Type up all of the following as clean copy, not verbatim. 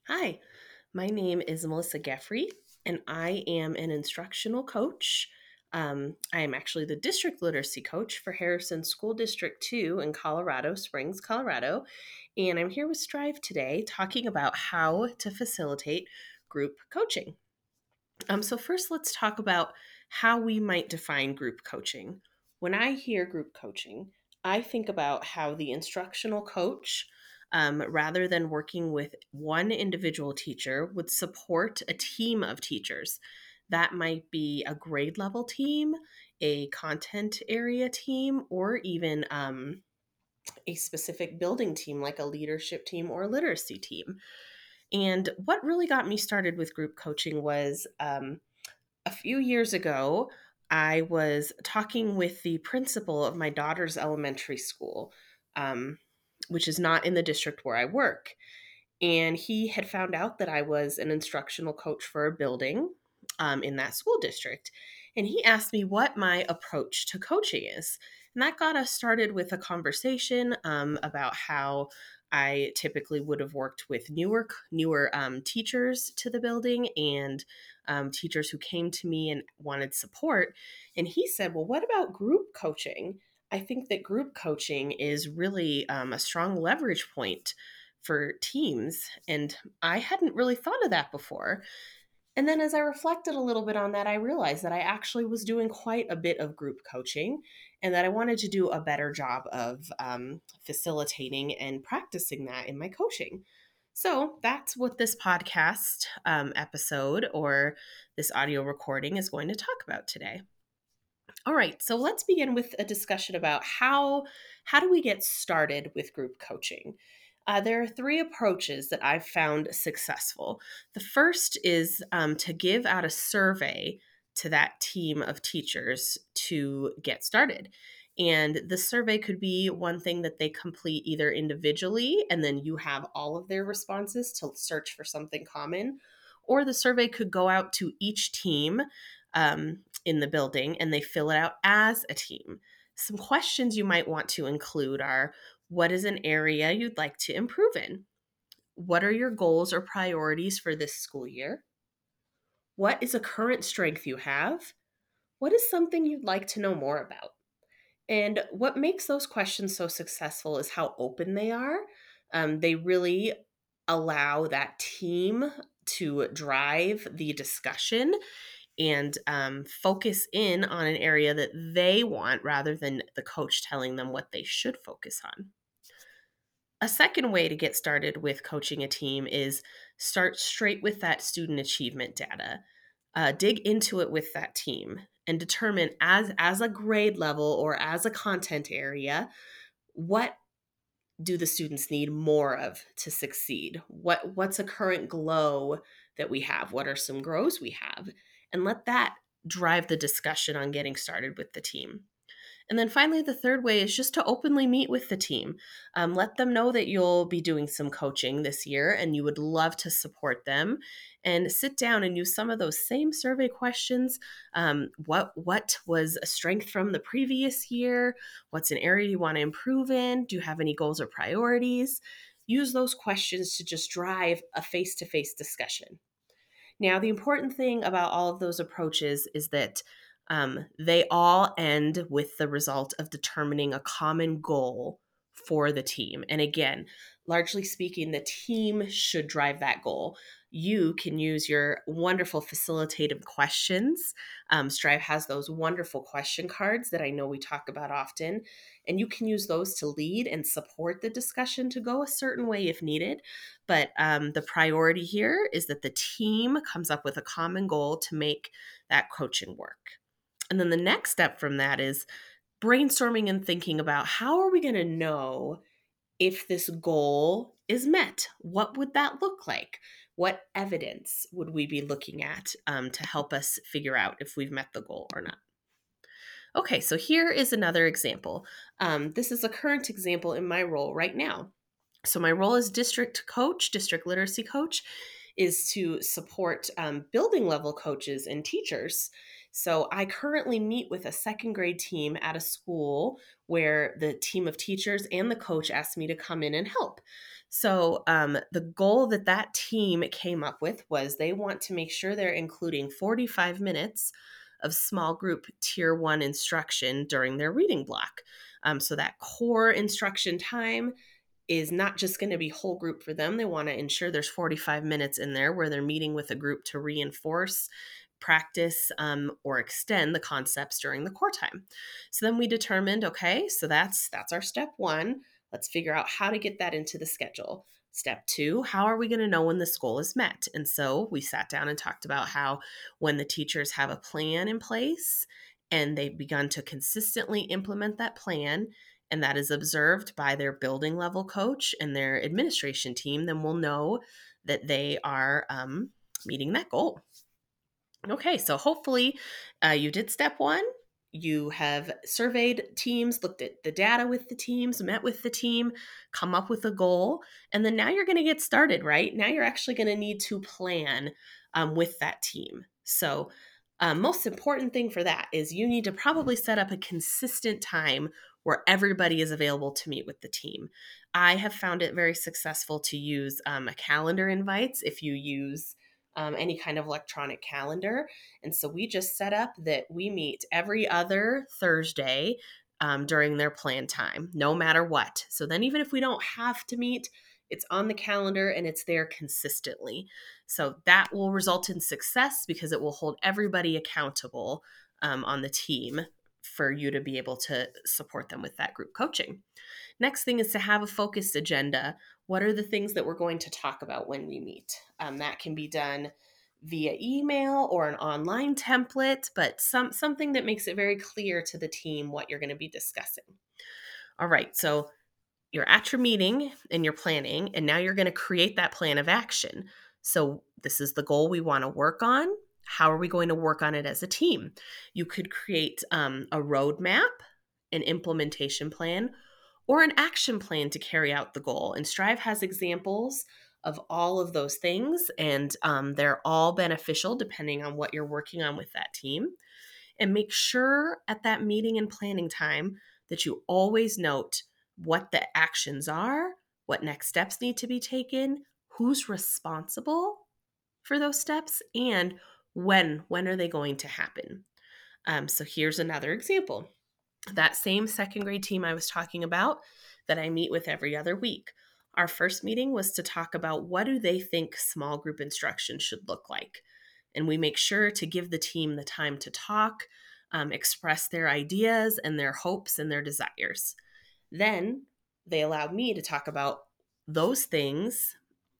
Hi, my name is Melissa Geffrey, and I am an instructional coach. I am actually the district literacy coach for Harrison School District 2 in Colorado Springs, Colorado. And I'm here with Strive today talking about how to facilitate group coaching. So, first, let's talk about how we might define group coaching. When I hear group coaching, I think about how the instructional coach, rather than working with one individual teacher, would support a team of teachers. That might be a grade level team, a content area team, or even a specific building team like a leadership team or literacy team. And what really got me started with group coaching was a few years ago, I was talking with the principal of my daughter's elementary school, um, which is not in the district where I work. And he had found out that I was an instructional coach for a building in that school district. And he asked me what my approach to coaching is. And that got us started with a conversation about how I typically would have worked with newer teachers to the building and teachers who came to me and wanted support. And he said, "Well, what about group coaching? I think that group coaching is really a strong leverage point for teams." And I hadn't really thought of that before. And then as I reflected a little bit on that, I realized that I actually was doing quite a bit of group coaching and that I wanted to do a better job of facilitating and practicing that in my coaching. So that's what this podcast episode or this audio recording is going to talk about today. All right, so let's begin with a discussion about how do we get started with group coaching. There are three approaches that I've found successful. The first is to give out a survey to that team of teachers to get started. And the survey could be one thing that they complete either individually, and then you have all of their responses to search for something common, or the survey could go out to each team in the building and they fill it out as a team. Some questions you might want to include are: what is an area you'd like to improve in? What are your goals or priorities for this school year? What is a current strength you have? What is something you'd like to know more about? And what makes those questions so successful is how open they are. They really allow that team to drive the discussion and focus in on an area that they want rather than the coach telling them what they should focus on. A second way to get started with coaching a team is start straight with that student achievement data. Dig into it with that team and determine as a grade level or as a content area, what do the students need more of to succeed? What's a current glow that we have? What are some grows we have? And let that drive the discussion on getting started with the team. And then finally, the third way is just to openly meet with the team. Let them know that you'll be doing some coaching this year and you would love to support them. And sit down and use some of those same survey questions. What was a strength from the previous year? What's an area you want to improve in? Do you have any goals or priorities? Use those questions to just drive a face to face discussion. Now, the important thing about all of those approaches is that they all end with the result of determining a common goal for the team. And again, largely speaking, the team should drive that goal. You can use your wonderful facilitative questions. Strive has those wonderful question cards that I know we talk about often, and you can use those to lead and support the discussion to go a certain way if needed. But the priority here is that the team comes up with a common goal to make that coaching work. And then the next step from that is brainstorming and thinking about how are we going to know if this goal is met? What would that look like? What evidence would we be looking at to help us figure out if we've met the goal or not? Okay, so here is another example. This is a current example in my role right now. So, my role as district coach, district literacy coach, is to support building level coaches and teachers. So, I currently meet with a second grade team at a school where the team of teachers and the coach asked me to come in and help. So the goal that that team came up with was they want to make sure they're including 45 minutes of small group tier 1 instruction during their reading block. So that core instruction time is not just going to be whole group for them. They want to ensure there's 45 minutes in there where they're meeting with a group to reinforce, practice, or extend the concepts during the core time. So then we determined, okay, so that's our step 1. Let's figure out how to get that into the schedule. Step 2, how are we going to know when this goal is met? And so we sat down and talked about how when the teachers have a plan in place and they've begun to consistently implement that plan, and that is observed by their building level coach and their administration team, then we'll know that they are meeting that goal. Okay, so hopefully you did step 1. You have surveyed teams, looked at the data with the teams, met with the team, come up with a goal, and then now you're going to get started, right? Now you're actually going to need to plan with that team. So, most important thing for that is you need to probably set up a consistent time where everybody is available to meet with the team. I have found it very successful to use a calendar invites if you use any kind of electronic calendar. And so we just set up that we meet every other Thursday during their plan time, no matter what. So then, even if we don't have to meet, it's on the calendar and it's there consistently. So that will result in success because it will hold everybody accountable on the team for you to be able to support them with that group coaching. Next thing is to have a focused agenda. What are the things that we're going to talk about when we meet? That can be done via email or an online template, but something that makes it very clear to the team what you're going to be discussing. All right, so you're at your meeting and you're planning, and now you're going to create that plan of action. So this is the goal we want to work on. How are we going to work on it as a team? You could create a roadmap, an implementation plan, or an action plan to carry out the goal. And Strive has examples of all of those things, and they're all beneficial depending on what you're working on with that team. And make sure at that meeting and planning time that you always note what the actions are, what next steps need to be taken, who's responsible for those steps, and when are they going to happen. So here's another example. That same second grade team I was talking about that I meet with every other week. Our first meeting was to talk about what do they think small group instruction should look like. And we make sure to give the team the time to talk, express their ideas and their hopes and their desires. Then they allowed me to talk about those things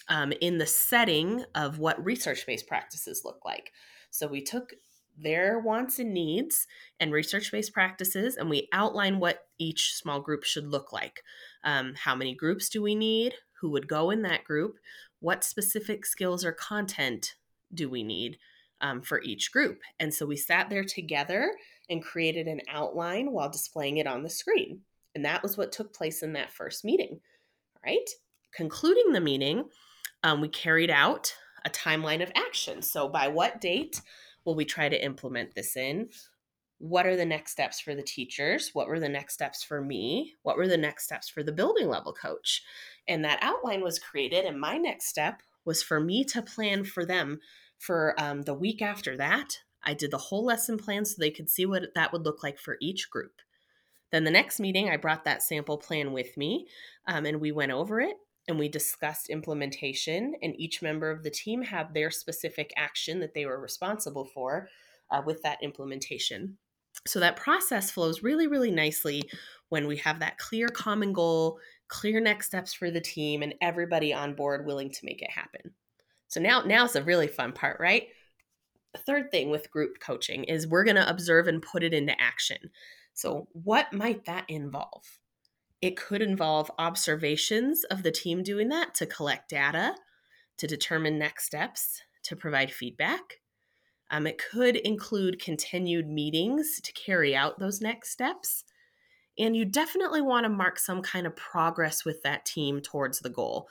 in the setting of what research-based practices look like. So we took their wants and needs and research-based practices, and we outline what each small group should look like. How many groups do we need? Who would go in that group? What specific skills or content do we need for each group? And so we sat there together and created an outline while displaying it on the screen. And that was what took place in that first meeting, right? Concluding the meeting, we carried out a timeline of action. So, by what date will we try to implement this in? What are the next steps for the teachers? What were the next steps for me? What were the next steps for the building level coach? And that outline was created. And my next step was for me to plan for them for the week after that. I did the whole lesson plan so they could see what that would look like for each group. Then the next meeting, I brought that sample plan with me and we went over it and we discussed implementation. And each member of the team had their specific action that they were responsible for with that implementation. So that process flows really, really nicely when we have that clear common goal, clear next steps for the team, and everybody on board willing to make it happen. So now's a really fun part, right? The third thing with group coaching is we're going to observe and put it into action. So, what might that involve? It could involve observations of the team doing that to collect data, to determine next steps, to provide feedback. It could include continued meetings to carry out those next steps. And you definitely want to mark some kind of progress with that team towards the goal.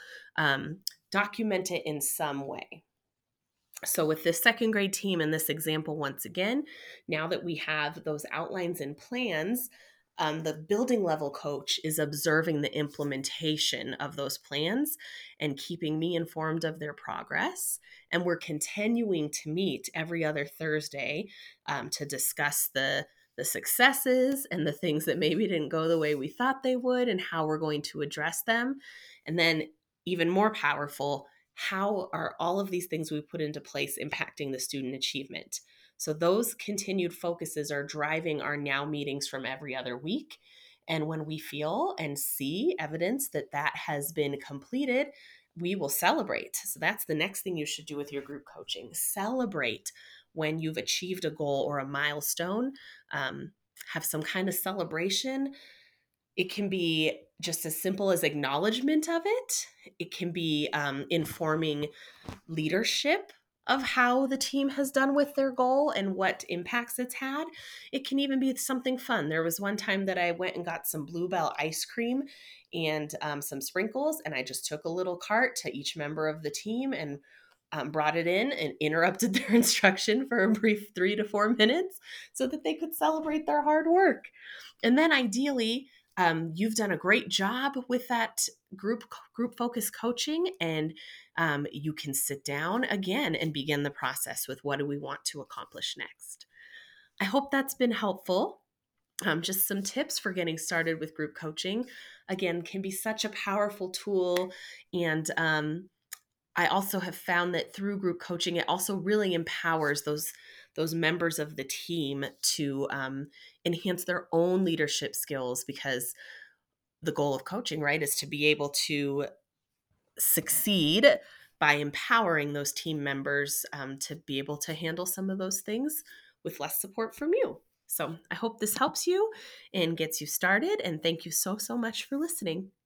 Document it in some way. So with this second grade team in this example, once again, now that we have those outlines and plans, The building level coach is observing the implementation of those plans and keeping me informed of their progress. And we're continuing to meet every other Thursday to discuss the successes and the things that maybe didn't go the way we thought they would and how we're going to address them. And then, even more powerful, how are all of these things we put into place impacting the student achievement? So those continued focuses are driving our now meetings from every other week. And when we feel and see evidence that that has been completed, we will celebrate. So that's the next thing you should do with your group coaching. Celebrate when you've achieved a goal or a milestone. Um, have some kind of celebration. It can be just as simple as acknowledgement of it. It can be informing leadership of how the team has done with their goal and what impacts it's had. It can even be something fun. There was one time that I went and got some Bluebell ice cream and some sprinkles, and I just took a little cart to each member of the team and brought it in and interrupted their instruction for a brief 3 to 4 minutes so that they could celebrate their hard work. And then ideally, you've done a great job with that group focus coaching, and you can sit down again and begin the process with what do we want to accomplish next. I hope that's been helpful. Just some tips for getting started with group coaching. Again, can be such a powerful tool, and I also have found that through group coaching, it also really empowers those members of the team to enhance their own leadership skills, because the goal of coaching, right, is to be able to succeed by empowering those team members to be able to handle some of those things with less support from you. So I hope this helps you and gets you started. And thank you so, so much for listening.